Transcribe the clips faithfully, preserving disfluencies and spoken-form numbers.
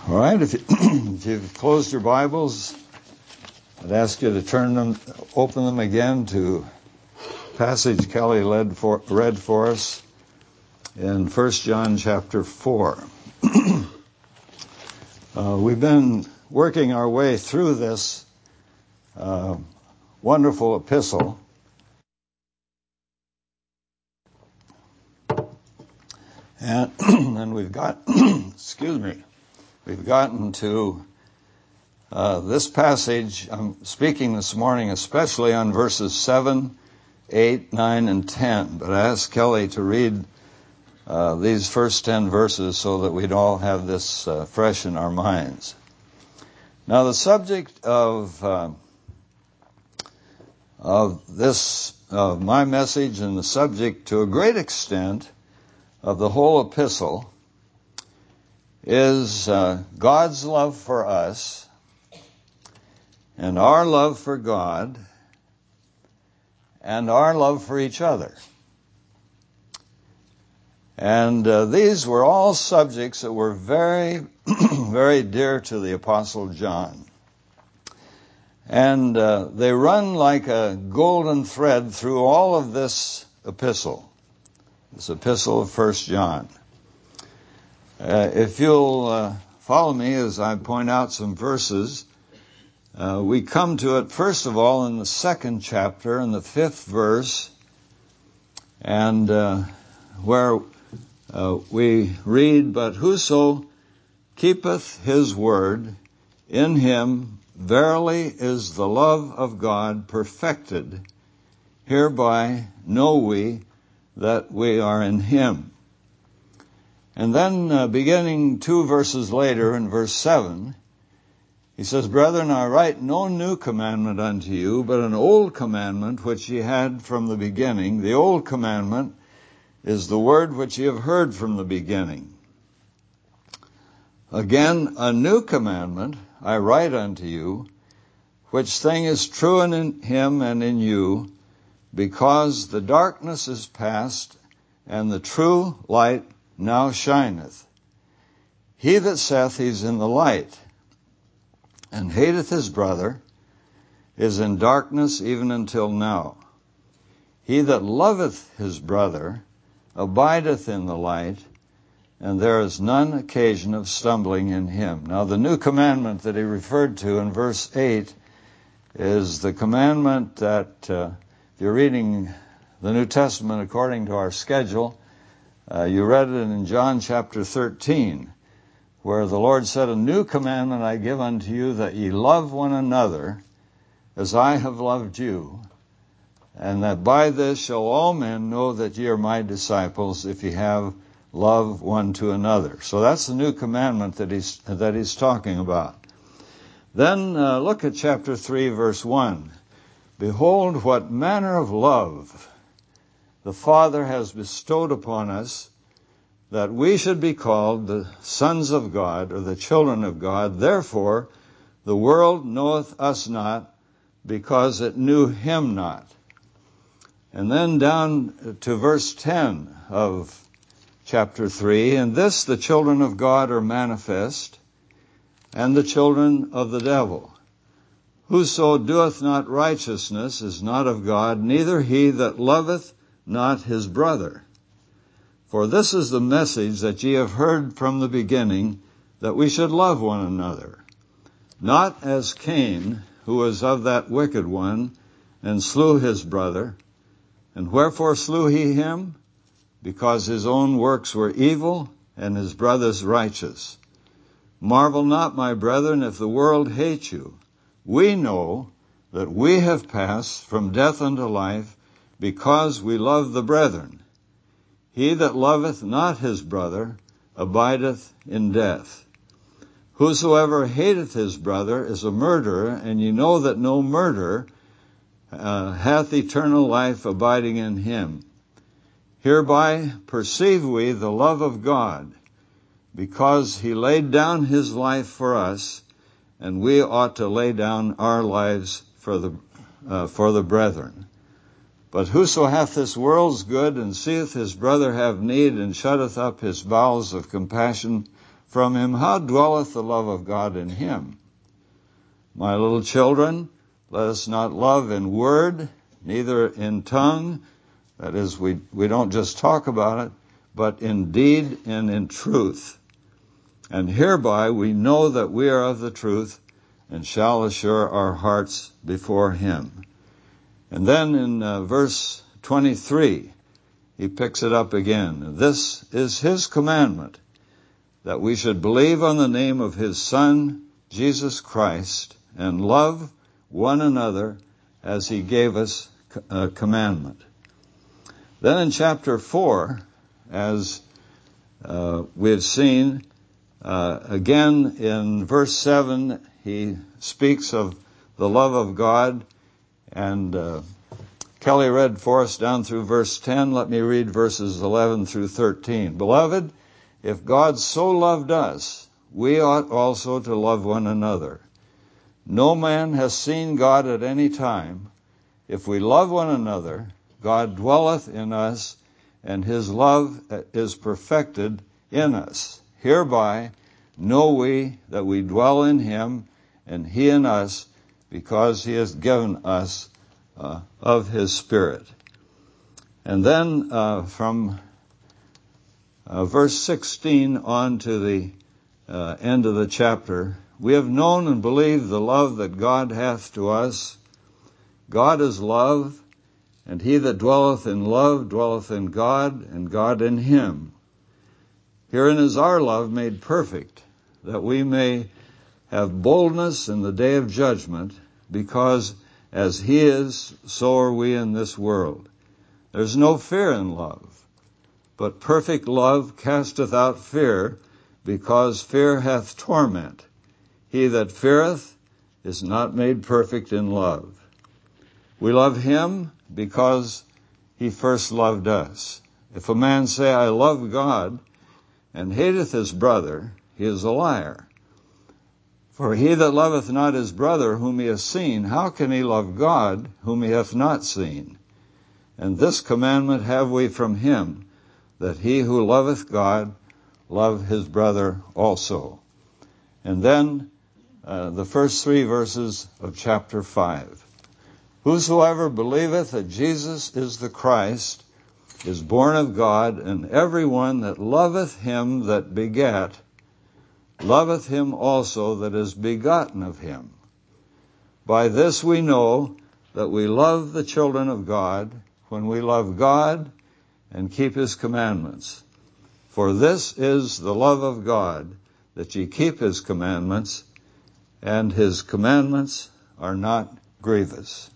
All right, if, you, if you've closed your Bibles, I'd ask you to turn them, open them again to passage Kelly led for, read for us in First John chapter four. uh, we've been working our way through this uh, wonderful epistle. And, and we've got, excuse me, we've gotten to uh, this passage. I'm speaking this morning especially on verses seven, eight, nine, and ten. But I asked Kelly to read uh, these first ten verses so that we'd all have this uh, fresh in our minds. Now, the subject of uh, of this, of my message, and the subject to a great extent of the whole epistle is uh, God's love for us and our love for God and our love for each other. And uh, these were all subjects that were very, very dear to the Apostle John. And uh, they run like a golden thread through all of this epistle, this epistle of First John. Uh, if you'll uh, follow me as I point out some verses, uh, we come to it first of all in the second chapter, in the fifth verse, and uh, where uh, we read, "But whoso keepeth his word, in him verily is the love of God perfected. Hereby know we that we are in him." And then uh, beginning two verses later in verse seven, he says, "Brethren, I write no new commandment unto you, but an old commandment which ye had from the beginning. The old commandment is the word which ye have heard from the beginning. Again, a new commandment I write unto you, which thing is true in him and in you, because the darkness is past, and the true light now shineth. He that saith he is in the light, and hateth his brother, is in darkness even until now. He that loveth his brother abideth in the light, and there is none occasion of stumbling in him." Now, the new commandment that he referred to in verse eight is the commandment that, uh, if you're reading the New Testament according to our schedule, uh, you read it in John chapter thirteen, where the Lord said, "A new commandment I give unto you, that ye love one another as I have loved you, and that by this shall all men know that ye are my disciples, if ye have love one to another." So that's the new commandment that he's that he's talking about. Then uh, look at chapter three, verse one. "Behold, what manner of love the Father has bestowed upon us, that we should be called the sons of God," or the children of God. "Therefore the world knoweth us not, because it knew him not." And then down to verse ten of chapter three, "In this the children of God are manifest, and the children of the devil. Whoso doeth not righteousness is not of God, neither he that loveth not his brother. For this is the message that ye have heard from the beginning, that we should love one another. Not as Cain, who was of that wicked one, and slew his brother. And wherefore slew he him? Because his own works were evil, and his brother's righteous. Marvel not, my brethren, if the world hate you. We know that we have passed from death unto life, because we love the brethren. He that loveth not his brother abideth in death. Whosoever hateth his brother is a murderer, and ye know that no murderer uh, hath eternal life abiding in him. Hereby perceive we the love of God, because he laid down his life for us, and we ought to lay down our lives for the uh, for the brethren. But whoso hath this world's good, and seeth his brother have need, and shutteth up his bowels of compassion from him, how dwelleth the love of God in him? My little children, let us not love in word, neither in tongue, that is, we, we don't just talk about it, but in deed and in truth. And hereby we know that we are of the truth, and shall assure our hearts before him. And then in uh, verse twenty-three, he picks it up again. This is his commandment, that we should believe on the name of his Son, Jesus Christ, and love one another as he gave us a commandment. Then in chapter four, as uh, we've seen, uh, again in verse seven, he speaks of the love of God, and uh, Kelly read for us down through verse ten. Let me read verses eleven through thirteen. Beloved, if God so loved us, we ought also to love one another. No man has seen God at any time. If we love one another, God dwelleth in us, and his love is perfected in us. Hereby know we that we dwell in him, and he in us, because he has given us uh, of his Spirit. And then uh, from uh, verse sixteen on to the uh, end of the chapter, we have known and believed the love that God hath to us. God is love, and he that dwelleth in love dwelleth in God, and God in him. Herein is our love made perfect, that we may have boldness in the day of judgment, because as he is, so are we in this world. There's no fear in love, but perfect love casteth out fear, because fear hath torment. He that feareth is not made perfect in love. We love him because he first loved us. If a man say, I love God, and hateth his brother, he is a liar. For he that loveth not his brother whom he hath seen, how can he love God whom he hath not seen? And this commandment have we from him, that he who loveth God love his brother also. And then uh, the first three verses of chapter five. Whosoever believeth that Jesus is the Christ is born of God, and every one that loveth him that begat loveth him also that is begotten of him. By this we know that we love the children of God, when we love God and keep his commandments. For this is the love of God, that ye keep his commandments, and his commandments are not grievous.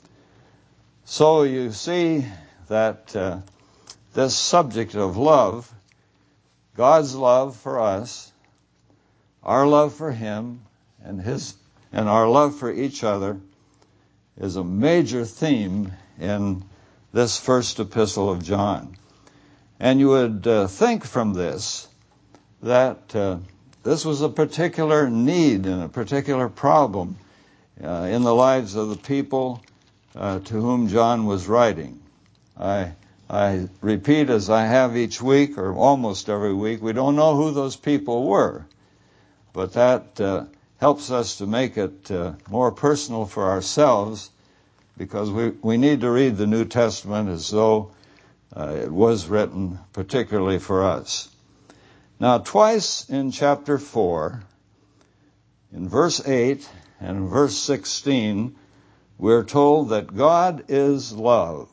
So you see that uh, this subject of love, God's love for us, our love for him, and his and our love for each other, is a major theme in this first epistle of John. And you would uh, think from this that uh, this was a particular need and a particular problem uh, in the lives of the people uh, to whom John was writing. I I repeat, as I have each week, or almost every week, we don't know who those people were, but that uh, helps us to make it uh, more personal for ourselves, because we, we need to read the New Testament as though uh, it was written particularly for us. Now, twice in chapter four, in verse eight and in verse sixteen, we're told that God is love.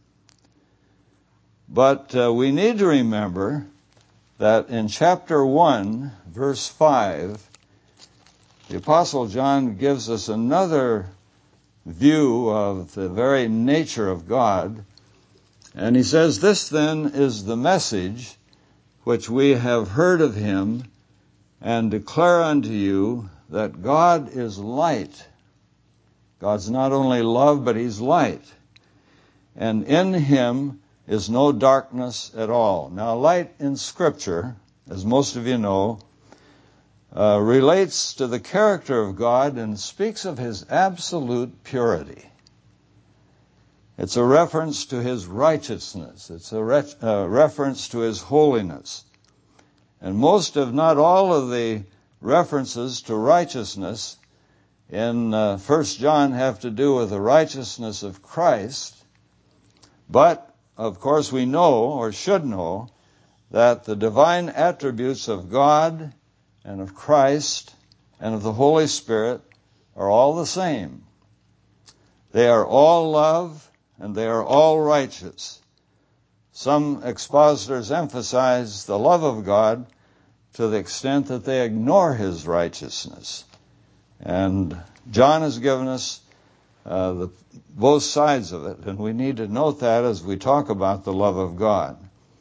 But uh, we need to remember that in chapter one, verse five, the Apostle John gives us another view of the very nature of God. And he says, this then is the message which we have heard of him, and declare unto you that God is light. God's not only love, but he's light. And in him is no darkness at all. Now, light in Scripture, as most of you know, uh, relates to the character of God and speaks of his absolute purity. It's a reference to his righteousness. It's a re- uh, reference to his holiness. And most, if not all, of the references to righteousness in uh, First John have to do with the righteousness of Christ. But, of course, we know, or should know, that the divine attributes of God and of Christ and of the Holy Spirit are all the same. They are all love, and they are all righteous. Some expositors emphasize the love of God to the extent that they ignore his righteousness. And John has given us uh, the, both sides of it, and we need to note that as we talk about the love of God.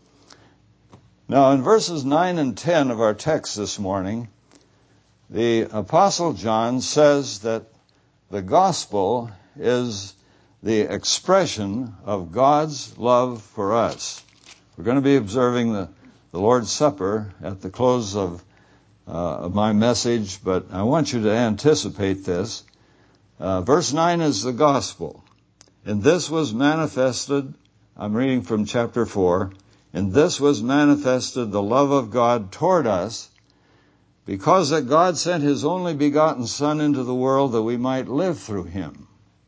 Now, in verses nine and ten of our text this morning, the Apostle John says that the gospel is the expression of God's love for us. We're going to be observing the, the Lord's Supper at the close of, uh, of my message, but I want you to anticipate this. Uh, verse nine is the gospel. And this was manifested, I'm reading from chapter four, and this was manifested the love of God toward us, because that God sent his only begotten Son into the world that we might live through him.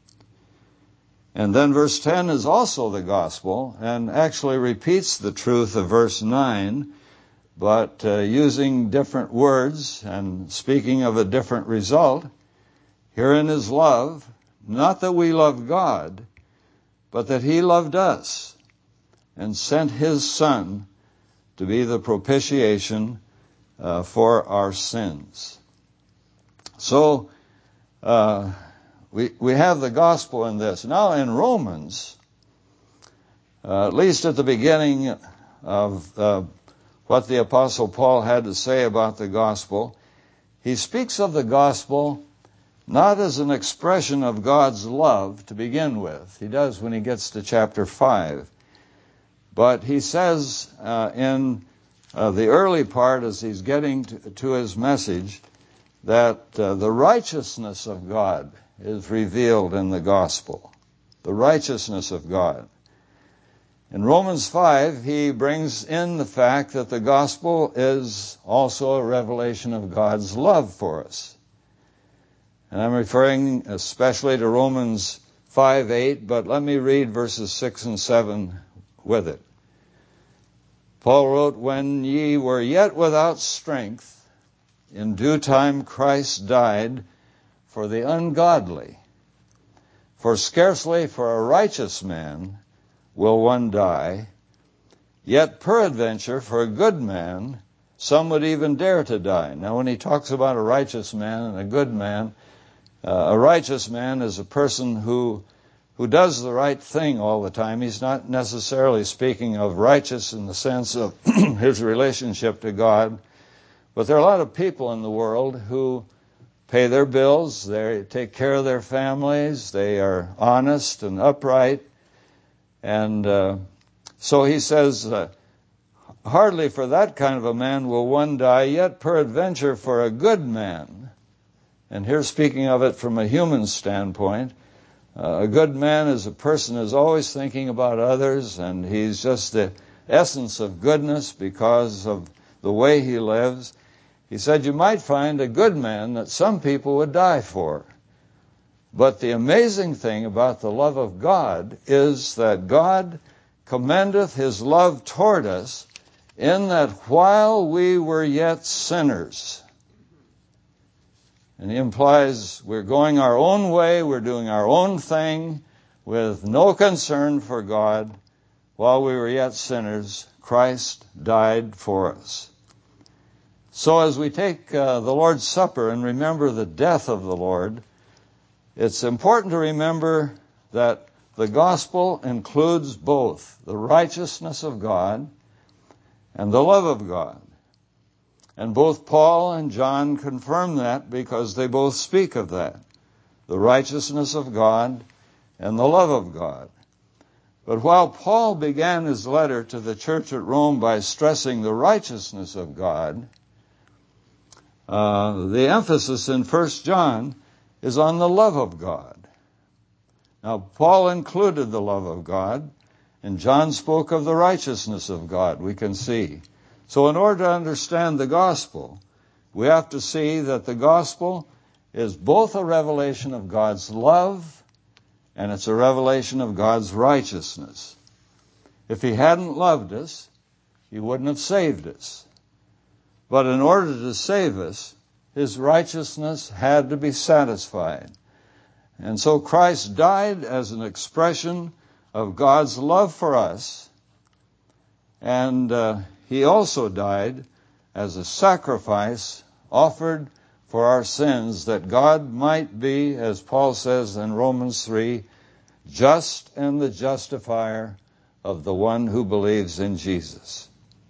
And then verse ten is also the gospel, and actually repeats the truth of verse nine, but uh, using different words and speaking of a different result. Herein is love, not that we love God, but that he loved us and sent his Son to be the propitiation uh, for our sins. So, uh, we we have the gospel in this. Now in Romans, uh, at least at the beginning of uh, what the Apostle Paul had to say about the gospel, he speaks of the gospel not as an expression of God's love to begin with. He does when he gets to chapter five. But he says uh, in uh, the early part, as he's getting to, to his message, that uh, the righteousness of God is revealed in the gospel. The righteousness of God. In Romans five, he brings in the fact that the gospel is also a revelation of God's love for us. And I'm referring especially to Romans five eight, but let me read verses six and seven with it. Paul wrote, "When ye were yet without strength, in due time Christ died for the ungodly. For scarcely for a righteous man will one die, yet peradventure for a good man some would even dare to die." Now when he talks about a righteous man and a good man, uh, a righteous man is a person who who does the right thing all the time. He's not necessarily speaking of righteous in the sense of his relationship to God, but there are a lot of people in the world who pay their bills, they take care of their families, they are honest and upright. And uh, so he says, uh, hardly for that kind of a man will one die, yet peradventure for a good man. And here speaking of it from a human standpoint, uh, a good man is a person who's always thinking about others, and he's just the essence of goodness because of the way he lives. He said you might find a good man that some people would die for. But the amazing thing about the love of God is that God commendeth his love toward us in that while we were yet sinners. And he implies we're going our own way, we're doing our own thing with no concern for God. While we were yet sinners, Christ died for us. So as we take uh, the Lord's Supper and remember the death of the Lord, it's important to remember that the gospel includes both the righteousness of God and the love of God. And both Paul and John confirm that because they both speak of that, the righteousness of God and the love of God. But while Paul began his letter to the church at Rome by stressing the righteousness of God, uh, the emphasis in First John is on the love of God. Now, Paul included the love of God, and John spoke of the righteousness of God, we can see. So in order to understand the gospel, we have to see that the gospel is both a revelation of God's love and it's a revelation of God's righteousness. If he hadn't loved us, he wouldn't have saved us. But in order to save us, his righteousness had to be satisfied. And so Christ died as an expression of God's love for us, and uh, he also died as a sacrifice offered for our sins, that God might be, as Paul says in Romans three, just and the justifier of the one who believes in Jesus.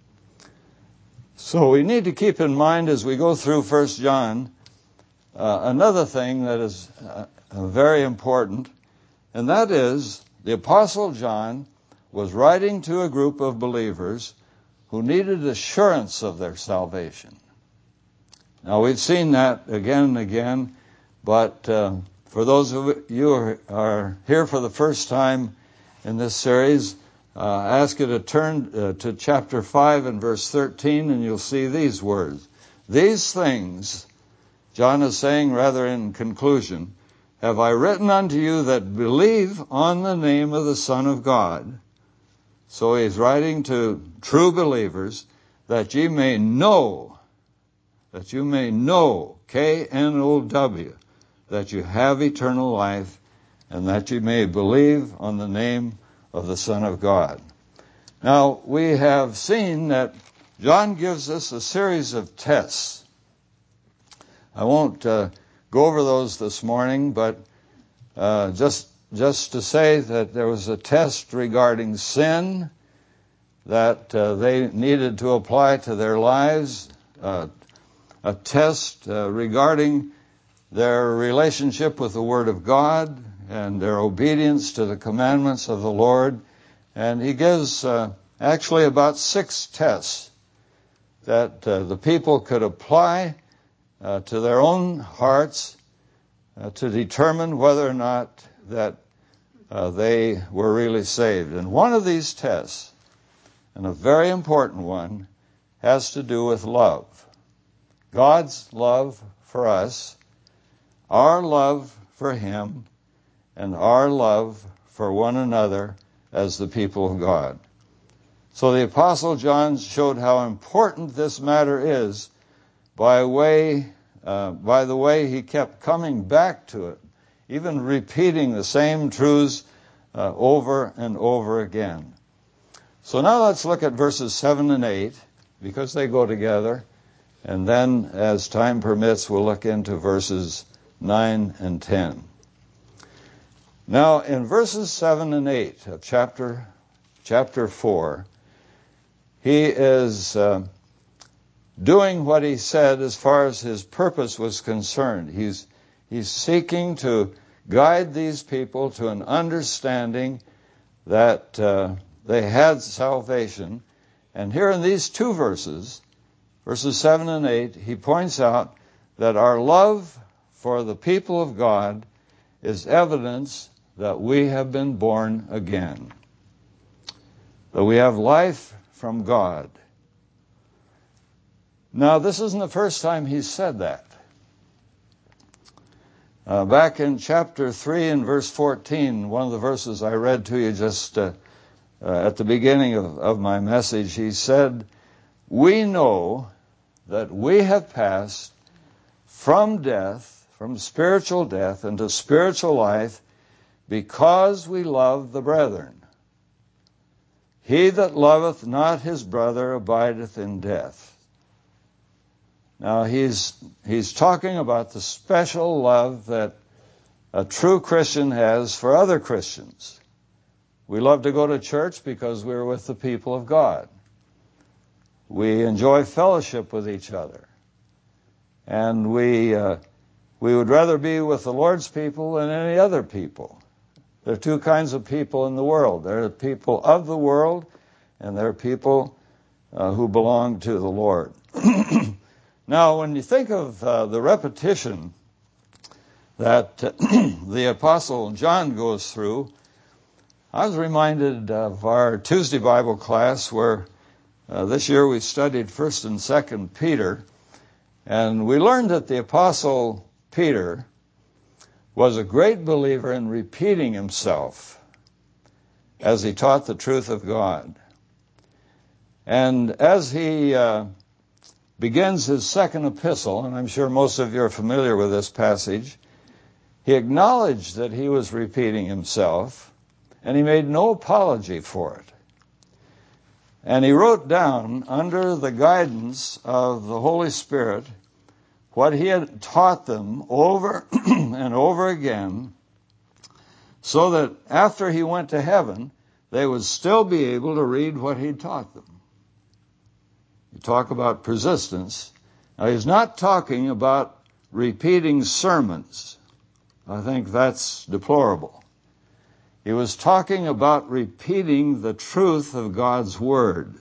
So we need to keep in mind as we go through First John uh, another thing that is uh, very important, and that is the Apostle John was writing to a group of believers who needed assurance of their salvation. Now, we've seen that again and again, but uh, for those of you who are here for the first time in this series, uh, I ask you to turn uh, to chapter five and verse thirteen, and you'll see these words. These things, John is saying rather in conclusion, have I written unto you that believe on the name of the Son of God. So he's writing to true believers, that ye may know, that you may know, K N O W, that you have eternal life, and that you may believe on the name of the Son of God. Now, we have seen that John gives us a series of tests. I won't uh, go over those this morning, but uh, just just to say that there was a test regarding sin that uh, they needed to apply to their lives, uh, a test uh, regarding their relationship with the Word of God and their obedience to the commandments of the Lord. And he gives uh, actually about six tests that uh, the people could apply uh, to their own hearts uh, to determine whether or not that uh, they were really saved. And one of these tests, and a very important one, has to do with love. God's love for us, our love for him, and our love for one another as the people of God. So the Apostle John showed how important this matter is by way, uh, by the way he kept coming back to it, even repeating the same truths uh, over and over again. So now let's look at verses seven and eight, because they go together. And then, as time permits, we'll look into verses nine and ten. Now, in verses seven and eight of chapter chapter four, he is uh, doing what he said as far as his purpose was concerned. He's he's seeking to guide these people to an understanding that uh, they had salvation. And here in these two verses, verses seven and eight, he points out that our love for the people of God is evidence that we have been born again, that we have life from God. Now, this isn't the first time he's said that. Uh, back in chapter three and verse fourteen, one of the verses I read to you just uh, uh, at the beginning of, of my message, he said, we know that we have passed from death, from spiritual death, into spiritual life, because we love the brethren. He that loveth not his brother abideth in death. Now he's he's talking about the special love that a true Christian has for other Christians. We love to go to church because we're with the people of God. We enjoy fellowship with each other. And we uh, we would rather be with the Lord's people than any other people. There are two kinds of people in the world. There are people of the world, and there are people uh, who belong to the Lord. Now, when you think of uh, the repetition that uh, the Apostle John goes through, I was reminded of our Tuesday Bible class where Uh, this year we studied First and Second Peter, and we learned that the Apostle Peter was a great believer in repeating himself as he taught the truth of God. And as he uh, begins his second epistle, and I'm sure most of you are familiar with this passage, he acknowledged that he was repeating himself, and he made no apology for it. And he wrote down, under the guidance of the Holy Spirit, what he had taught them over and over again, so that after he went to heaven, they would still be able to read what he taught them. You talk about persistence. Now, he's not talking about repeating sermons. I think that's deplorable. He was talking about repeating the truth of God's Word.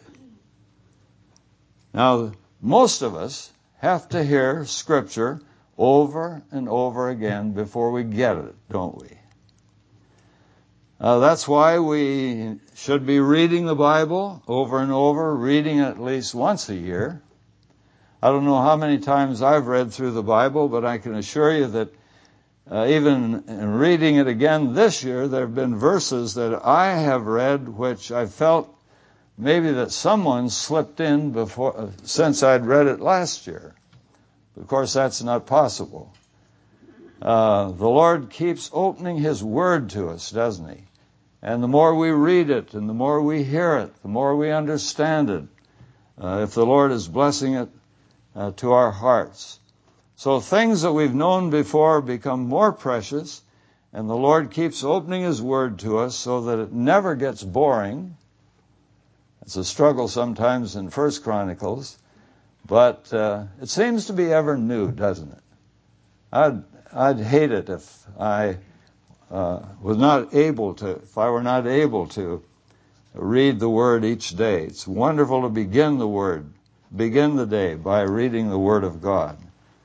Now, most of us have to hear Scripture over and over again before we get it, don't we? Uh, that's why we should be reading the Bible over and over, reading it at least once a year. I don't know how many times I've read through the Bible, but I can assure you that Uh, even in reading it again this year, there have been verses that I have read which I felt maybe that someone slipped in before, uh, since I'd read it last year. Of course, that's not possible. Uh, the Lord keeps opening His Word to us, doesn't He? And the more we read it, and the more we hear it, the more we understand it, uh, if the Lord is blessing it uh, to our hearts. So things that we've known before become more precious, and the Lord keeps opening His Word to us so that it never gets boring. It's a struggle sometimes in First Chronicles, but uh, it seems to be ever new, doesn't it? I'd, I'd hate it if I uh, was not able to, if I were not able to read the Word each day. It's wonderful to begin the Word, begin the day by reading the Word of God.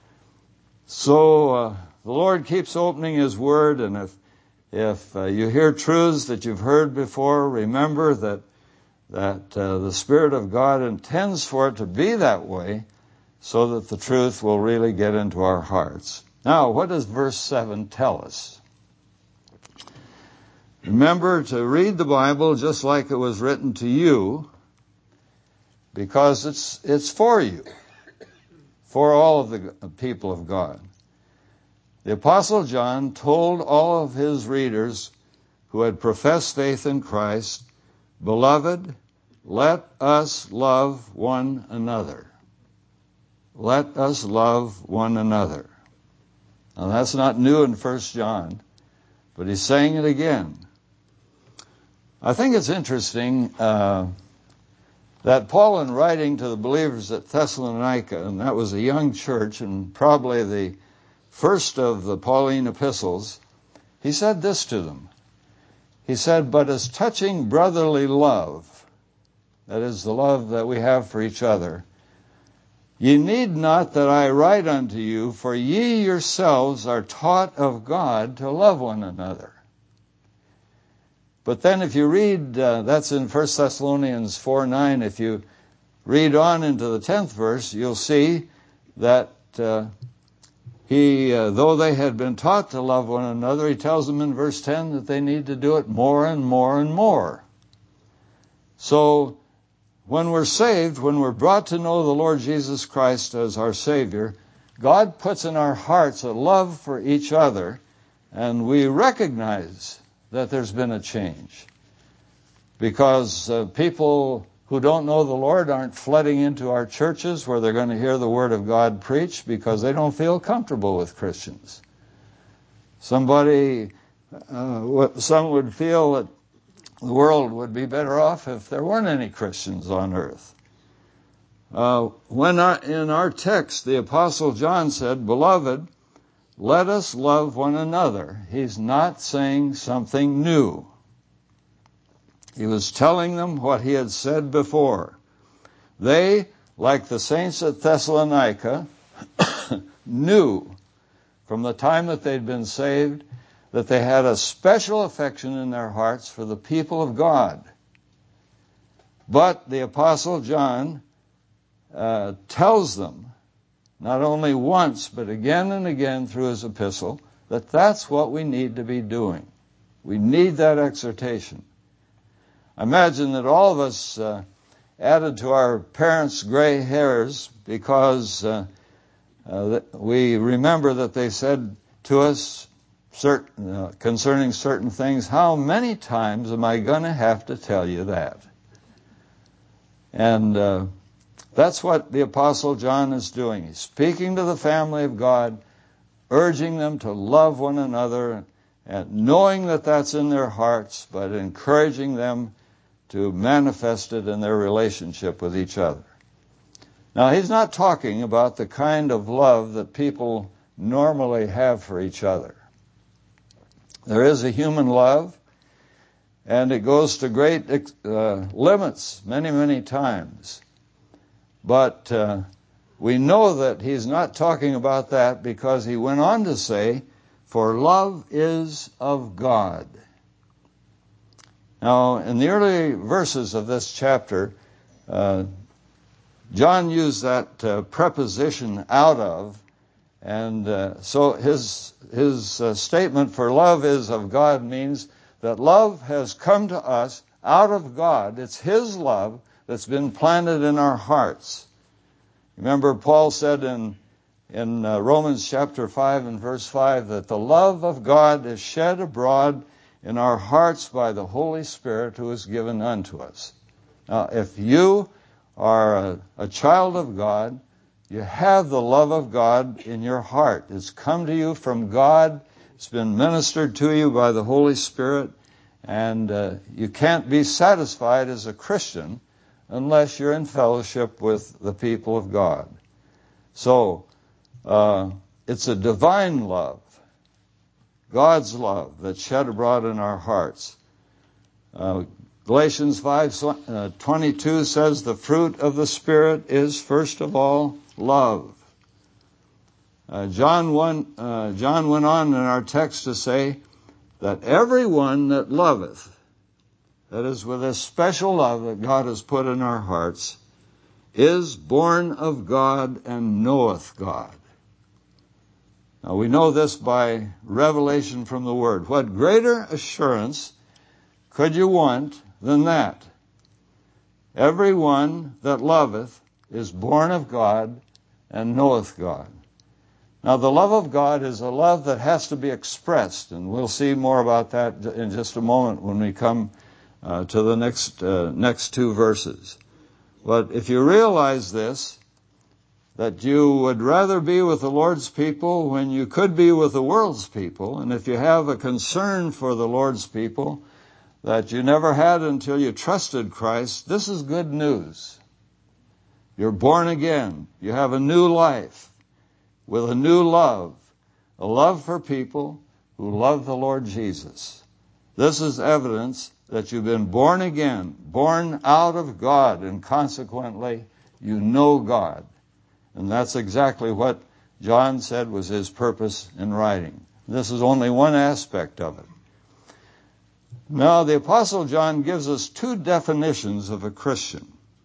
So uh, the Lord keeps opening His Word, and if if uh, you hear truths that you've heard before, remember that that uh, the Spirit of God intends for it to be that way, so that the truth will really get into our hearts. Now, what does verse seven tell us? Remember to read the Bible just like it was written to you, because it's it's for you, for all of the people of God. The Apostle John told all of his readers who had professed faith in Christ, "Beloved, let us love one another." Let us love one another. Now that's not new in First John, but he's saying it again. I think it's interesting uh, that Paul, in writing to the believers at Thessalonica, and that was a young church and probably the first of the Pauline epistles, he said this to them. He said, "But as touching brotherly love," that is the love that we have for each other, "ye need not that I write unto you, for ye yourselves are taught of God to love one another." But then if you read, uh, that's in First Thessalonians four nine, if you read on into the tenth verse, you'll see that uh, he, uh, though they had been taught to love one another, he tells them in verse ten that they need to do it more and more and more. So when we're saved, when we're brought to know the Lord Jesus Christ as our Savior, God puts in our hearts a love for each other, and we recognize that there's been a change. Because uh, people who don't know the Lord aren't flooding into our churches where they're going to hear the Word of God preached because they don't feel comfortable with Christians. Somebody, uh, some would feel that the world would be better off if there weren't any Christians on earth. Uh, when our, in our text, the Apostle John said, "Beloved, let us love one another." He's not saying something new. He was telling them what he had said before. They, like the saints at Thessalonica, knew from the time that they'd been saved that they had a special affection in their hearts for the people of God. But the Apostle John uh, tells them, not only once, but again and again through his epistle, that that's what we need to be doing. We need that exhortation. I imagine that all of us uh, added to our parents' gray hairs because uh, uh, we remember that they said to us certain, uh, concerning certain things, how many times am I going to have to tell you that? And uh, that's what the Apostle John is doing. He's speaking to the family of God, urging them to love one another, and knowing that that's in their hearts, but encouraging them to manifest it in their relationship with each other. Now, he's not talking about the kind of love that people normally have for each other. There is a human love, and it goes to great uh, limits many, many times. But uh, we know that he's not talking about that because he went on to say, for love is of God. Now, in the early verses of this chapter, uh, John used that uh, preposition out of, and uh, so his his uh, statement for love is of God means that love has come to us out of God. It's his love that's been planted in our hearts. Remember, Paul said in in uh, Romans chapter five and verse five that the love of God is shed abroad in our hearts by the Holy Spirit who is given unto us. Now, if you are a, a child of God, you have the love of God in your heart. It's come to you from God. It's been ministered to you by the Holy Spirit. And uh, you can't be satisfied as a Christian unless you're in fellowship with the people of God. So, uh, it's a divine love, God's love that's shed abroad in our hearts. Uh, Galatians five twenty-two says the fruit of the Spirit is first of all love. Uh, John, one, uh, John went on in our text to say that everyone that loveth, that is with this special love that God has put in our hearts, is born of God and knoweth God. Now we know this by revelation from the Word. What greater assurance could you want than that? Everyone that loveth is born of God and knoweth God. Now the love of God is a love that has to be expressed, and we'll see more about that in just a moment when we come uh, to the next uh, next two verses. But if you realize this, that you would rather be with the Lord's people when you could be with the world's people, and if you have a concern for the Lord's people that you never had until you trusted Christ, this is good news. You're born again. You have a new life with a new love, a love for people who love the Lord Jesus. This is evidence that you've been born again, born out of God, and consequently, you know God. And that's exactly what John said was his purpose in writing. This is only one aspect of it. Now, the Apostle John gives us two definitions of a Christian.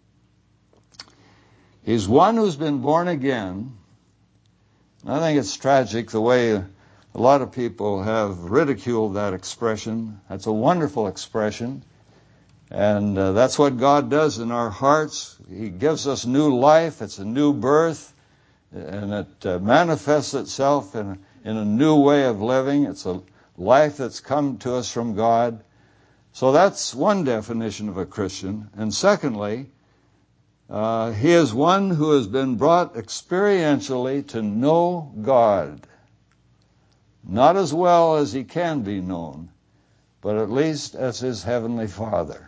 He's one who's been born again. I think it's tragic the way a lot of people have ridiculed that expression. That's a wonderful expression. And uh, that's what God does in our hearts. He gives us new life. It's a new birth. And it uh, manifests itself in, in a new way of living. It's a life that's come to us from God. So that's one definition of a Christian. And secondly, uh, he is one who has been brought experientially to know God. Not as well as he can be known, but at least as his heavenly Father.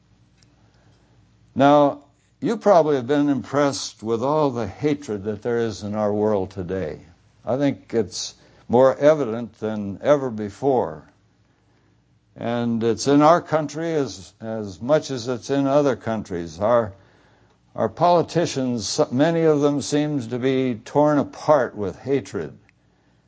Now, you probably have been impressed with all the hatred that there is in our world today. I think it's more evident than ever before. And it's in our country as as much as it's in other countries. Our our politicians, many of them seem to be torn apart with hatred.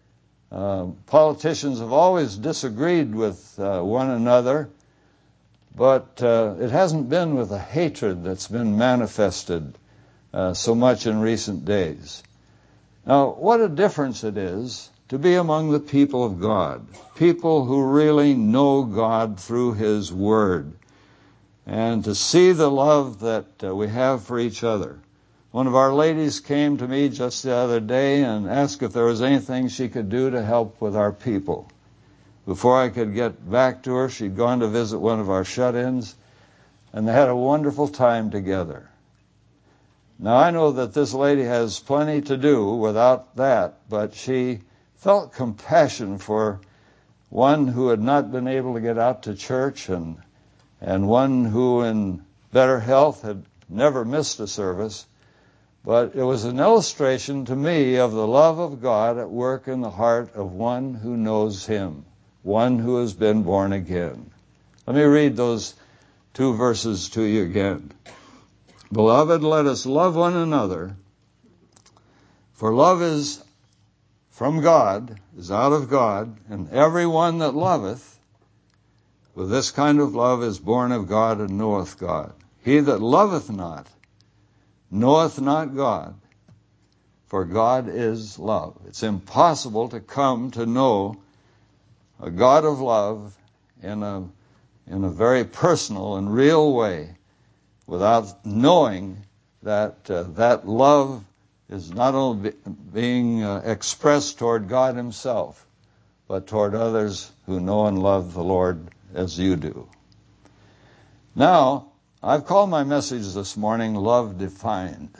Uh, politicians have always disagreed with uh, one another, but uh, it hasn't been with the hatred that's been manifested uh, so much in recent days. Now, what a difference it is to be among the people of God, people who really know God through His Word, and to see the love that uh, we have for each other. One of our ladies came to me just the other day and asked if there was anything she could do to help with our people. Before I could get back to her, she'd gone to visit one of our shut-ins, and they had a wonderful time together. Now, I know that this lady has plenty to do without that, but she felt compassion for one who had not been able to get out to church, and and one who in better health had never missed a service. But it was an illustration to me of the love of God at work in the heart of one who knows Him, one who has been born again. Let me read those two verses to you again. Beloved, let us love one another, for love is from God, is out of God, and every one that loveth with this kind of love is born of God and knoweth God. He that loveth not knoweth not God, for God is love. It's impossible to come to know a God of love in a in a very personal and real way without knowing that uh, that love is not only be, being uh, expressed toward God Himself, but toward others who know and love the Lord as you do. Now, I've called my message this morning, Love Defined.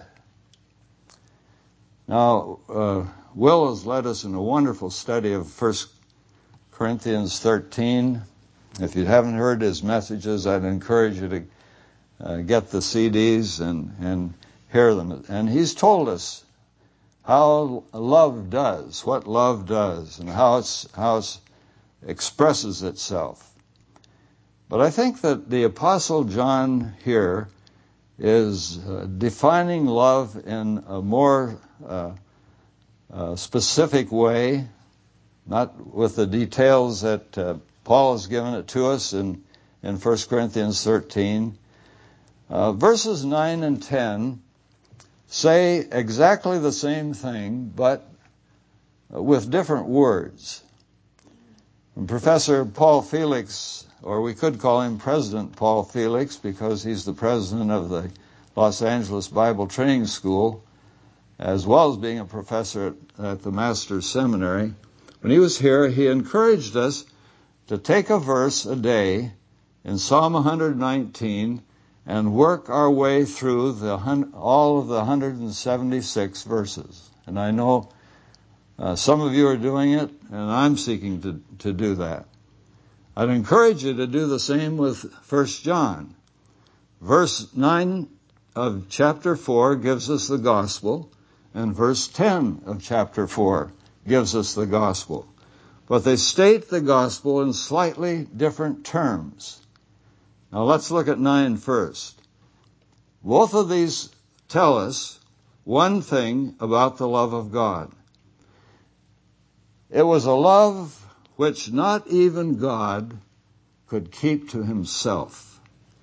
Now, uh, Will has led us in a wonderful study of First Corinthians thirteen. If you haven't heard his messages, I'd encourage you to uh, get the C Ds and, and hear them. And he's told us how love does, what love does, and how it's, how it expresses itself. But I think that the Apostle John here is uh, defining love in a more uh, uh, specific way, not with the details that uh, Paul has given it to us in, in First Corinthians thirteen. Uh, verses nine and ten say exactly the same thing, but with different words. And Professor Paul Felix, or we could call him President Paul Felix because he's the president of the Los Angeles Bible Training School, as well as being a professor at, at the Master's Seminary. When he was here, he encouraged us to take a verse a day in Psalm one nineteen and work our way through the all of the one hundred seventy-six verses. And I know uh, some of you are doing it, and I'm seeking to, to do that. I'd encourage you to do the same with First John. Verse nine of chapter four gives us the gospel, and verse ten of chapter four gives us the gospel. But they state the gospel in slightly different terms. Now let's look at nine first. Both of these tell us one thing about the love of God. It was a love which not even God could keep to Himself.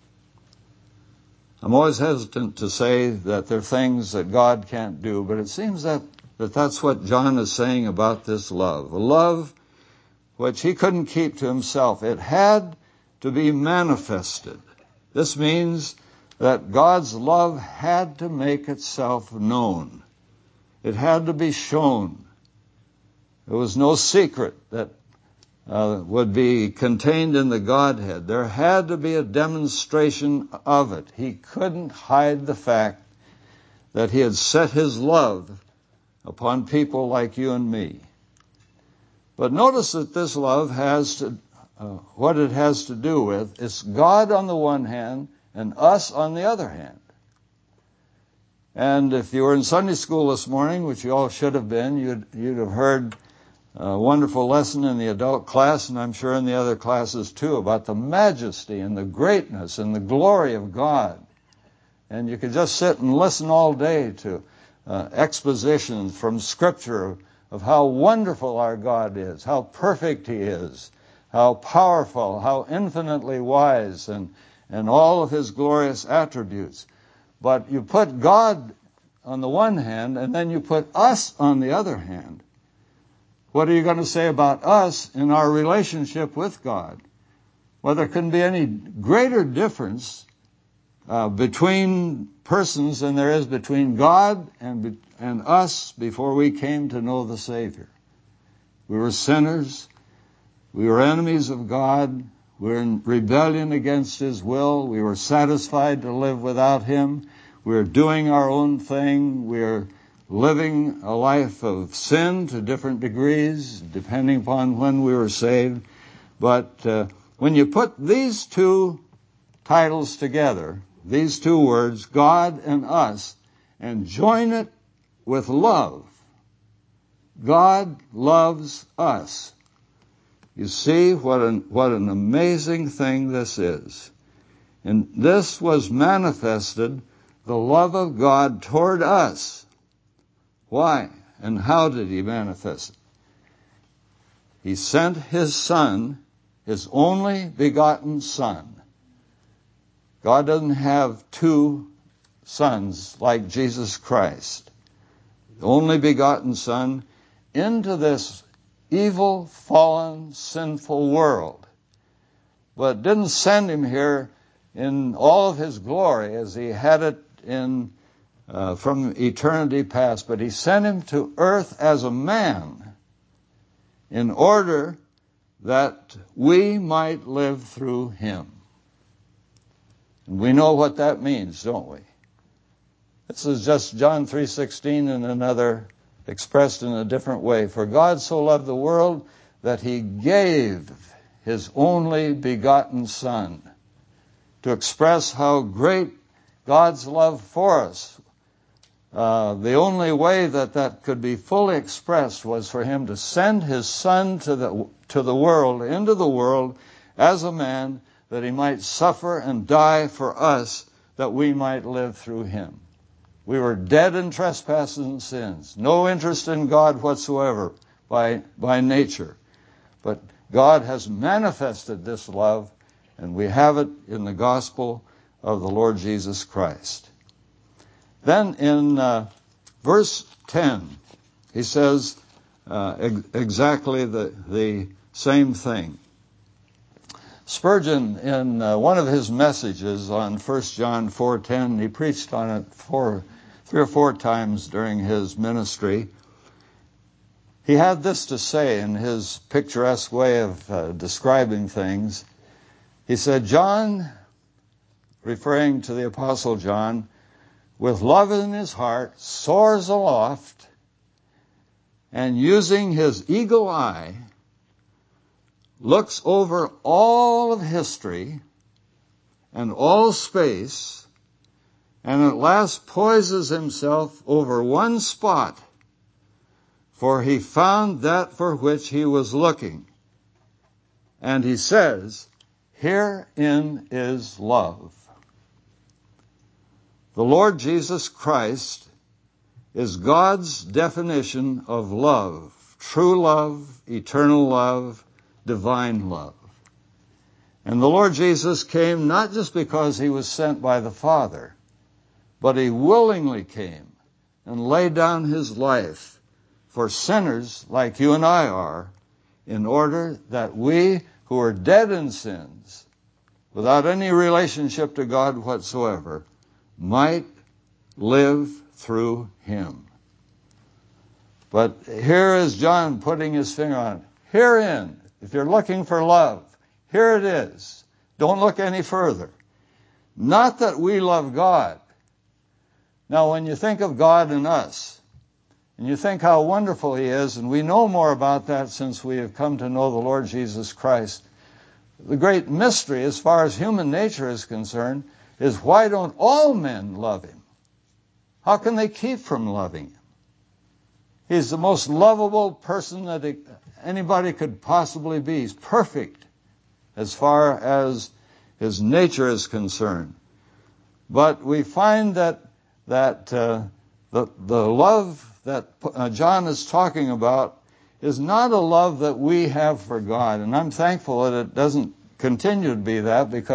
I'm always hesitant to say that there are things that God can't do, but it seems that, that that's what John is saying about this love. A love which He couldn't keep to Himself. It had to be manifested. This means that God's love had to make itself known. It had to be shown. There was no secret that uh, would be contained in the Godhead. There had to be a demonstration of it. He couldn't hide the fact that He had set His love upon people like you and me. But notice that this love has to, uh, what it has to do with, it's God on the one hand and us on the other hand. And if you were in Sunday school this morning, which you all should have been, you'd, you'd have heard a wonderful lesson in the adult class, and I'm sure in the other classes too, about the majesty and the greatness and the glory of God. And you could just sit and listen all day to uh, expositions from Scripture of how wonderful our God is, how perfect He is, how powerful, how infinitely wise, and and all of his glorious attributes. But you put God on the one hand, and then you put us on the other hand. What are you going to say about us in our relationship with God? Well, there couldn't be any greater difference uh, between persons than there is between God and, and us before we came to know the Savior. We were sinners. We were enemies of God. We were in rebellion against His will. We were satisfied to live without Him. We were doing our own thing. We were living a life of sin to different degrees, depending upon when we were saved. But uh, when you put these two titles together, these two words, God and us, and join it with love, God loves us. You see what an, what an amazing thing this is. And this was manifested, the love of God toward us. Why? And how did He manifest it? He sent His Son, His only begotten Son. God doesn't have two sons like Jesus Christ. The only begotten Son into this evil, fallen, sinful world. But didn't send Him here in all of His glory as He had it in Uh, from eternity past, but He sent Him to earth as a man in order that we might live through Him. And we know what that means, don't we? This is just John three sixteen in another, expressed in a different way. For God so loved the world that He gave His only begotten Son, to express how great God's love for us. Uh, the only way that that could be fully expressed was for Him to send His Son to the to the world, into the world, as a man, that He might suffer and die for us, that we might live through Him. We were dead in trespasses and sins, no interest in God whatsoever by by nature. But God has manifested this love, and we have it in the gospel of the Lord Jesus Christ. Then in uh, verse ten, he says uh, ex- exactly the, the same thing. Spurgeon, in uh, one of his messages on First John four ten, he preached on it four, three or four times during his ministry. He had this to say in his picturesque way of uh, describing things. He said, John, referring to the Apostle John, with love in his heart, soars aloft, and using his eagle eye, looks over all of history and all space, and at last poises himself over one spot, for he found that for which he was looking. And he says, herein is love. The Lord Jesus Christ is God's definition of love, true love, eternal love, divine love. And the Lord Jesus came not just because He was sent by the Father, but He willingly came and laid down His life for sinners like you and I are, in order that we who are dead in sins, without any relationship to God whatsoever, might live through Him. But here is John putting his finger on it. Herein, if you're looking for love, here it is. Don't look any further. Not that we love God. Now, when you think of God and us, and you think how wonderful He is, and we know more about that since we have come to know the Lord Jesus Christ, the great mystery, as far as human nature is concerned, is why don't all men love Him? How can they keep from loving Him? He's the most lovable person that anybody could possibly be. He's perfect as far as His nature is concerned. But we find that that uh, the, the love that uh, John is talking about is not a love that we have for God. And I'm thankful that it doesn't continue to be that, because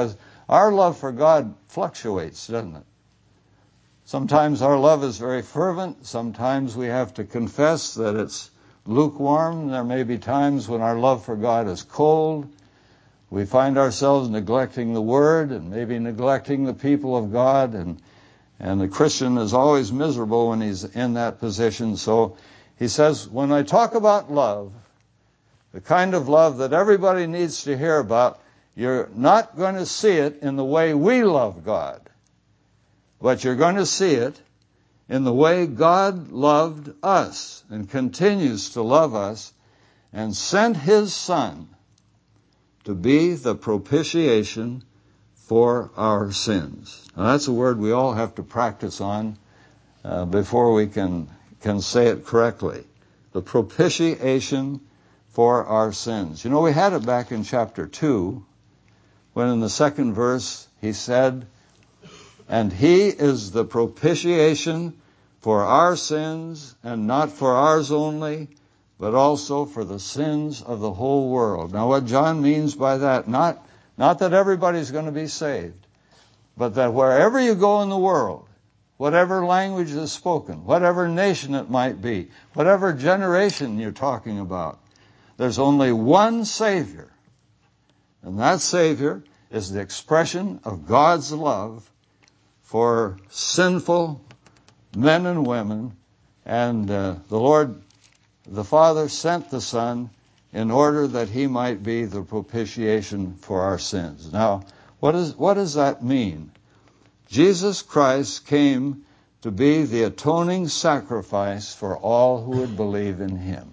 Our love for God fluctuates, doesn't it? Sometimes our love is very fervent. Sometimes we have to confess that it's lukewarm. There may be times when our love for God is cold. We find ourselves neglecting the Word and maybe neglecting the people of God. And, and the Christian is always miserable when he's in that position. So he says, when I talk about love, the kind of love that everybody needs to hear about, you're not going to see it in the way we love God, but you're going to see it in the way God loved us and continues to love us and sent His Son to be the propitiation for our sins. Now that's a word we all have to practice on uh, before we can, can say it correctly. The propitiation for our sins. You know, we had it back in chapter two, when in the second verse he said, and He is the propitiation for our sins, and not for ours only, but also for the sins of the whole world. Now what John means by that, not, not that everybody's going to be saved, but that wherever you go in the world, whatever language is spoken, whatever nation it might be, whatever generation you're talking about, there's only one Savior. And that Savior is the expression of God's love for sinful men and women. And uh, the Lord, the Father, sent the Son in order that He might be the propitiation for our sins. Now, what, is, what does that mean? Jesus Christ came to be the atoning sacrifice for all who would believe in Him.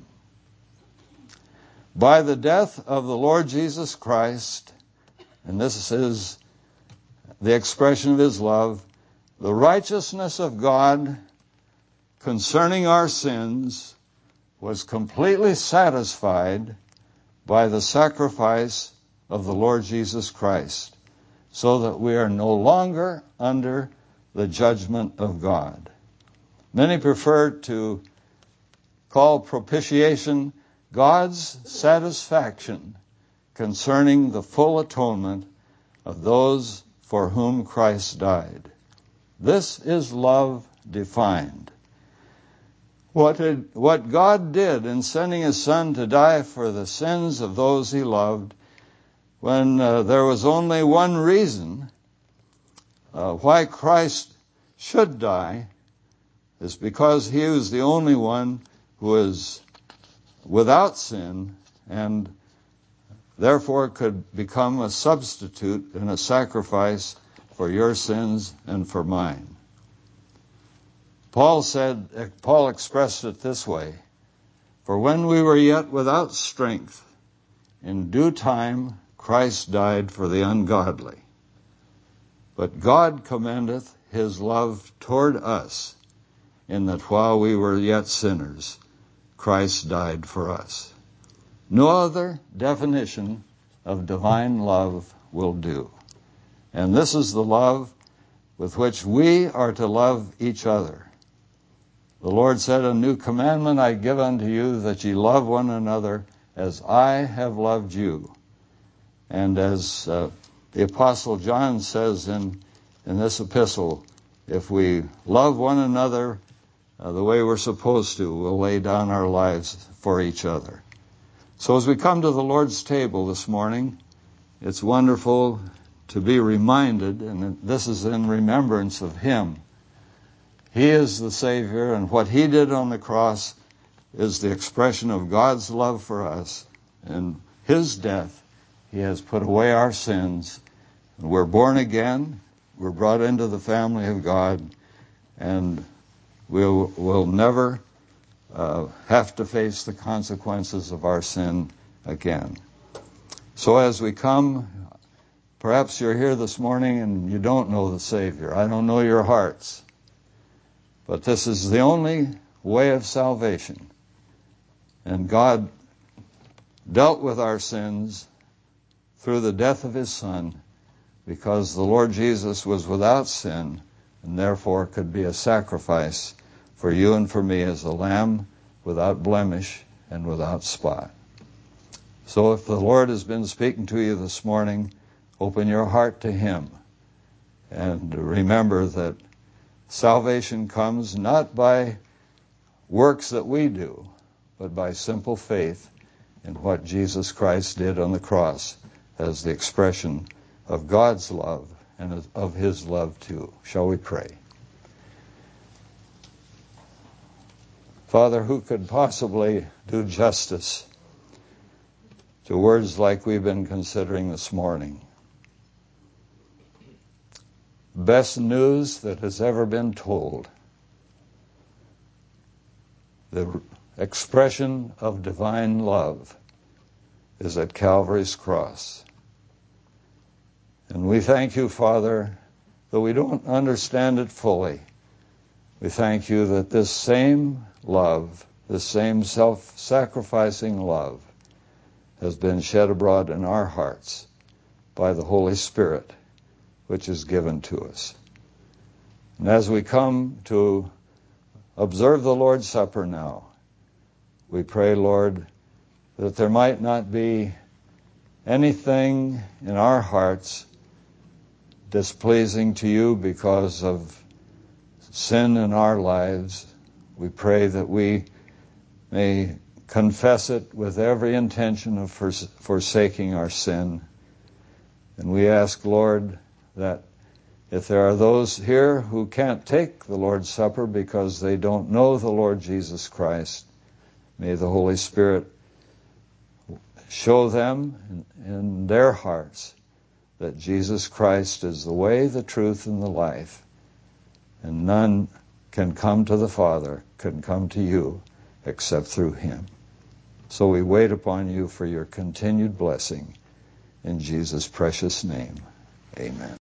By the death of the Lord Jesus Christ, and this is the expression of His love, the righteousness of God concerning our sins was completely satisfied by the sacrifice of the Lord Jesus Christ, so that we are no longer under the judgment of God. Many prefer to call propitiation God's satisfaction concerning the full atonement of those for whom Christ died. This is love defined. What, did, what God did in sending His Son to die for the sins of those He loved, when uh, there was only one reason uh, why Christ should die, is because He was the only one who is without sin and therefore could become a substitute and a sacrifice for your sins and for mine. Paul said, Paul expressed it this way, for when we were yet without strength, in due time Christ died for the ungodly. But God commendeth His love toward us, in that while we were yet sinners, Christ died for us. No other definition of divine love will do. And this is the love with which we are to love each other. The Lord said, a new commandment I give unto you, that ye love one another as I have loved you. And as uh, the Apostle John says in, in this epistle, if we love one another uh, the way we're supposed to, we'll lay down our lives for each other. So as we come to the Lord's table this morning, it's wonderful to be reminded, and this is in remembrance of Him. He is the Savior, and what He did on the cross is the expression of God's love for us. In His death, He has put away our sins. We're born again, we're brought into the family of God, and we'll, we'll never uh, have to face the consequences of our sin again. So as we come, perhaps you're here this morning and you don't know the Savior. I don't know your hearts. But this is the only way of salvation. And God dealt with our sins through the death of His Son, because the Lord Jesus was without sin and therefore could be a sacrifice for you and for me as a lamb without blemish and without spot. So if the Lord has been speaking to you this morning Open your heart to Him. And remember that salvation comes not by works that we do, but by simple faith in what Jesus Christ did on the cross as the expression of God's love and of His love too. Shall we pray? Father, who could possibly do justice to words like we've been considering this morning? Best news that has ever been told. The expression of divine love is at Calvary's cross. And we thank you, Father, though we don't understand it fully. We thank you that this same love, this same self-sacrificing love, has been shed abroad in our hearts by the Holy Spirit, which is given to us. And as we come to observe the Lord's Supper now, we pray, Lord, that there might not be anything in our hearts displeasing to you because of sin in our lives. We pray that we may confess it with every intention of fors- forsaking our sin. And we ask, Lord, that if there are those here who can't take the Lord's Supper because they don't know the Lord Jesus Christ, may the Holy Spirit show them in, in their hearts that Jesus Christ is the way, the truth, and the life. And none can come to the Father, can come to you, except through Him. So we wait upon you for your continued blessing. In Jesus' precious name, amen.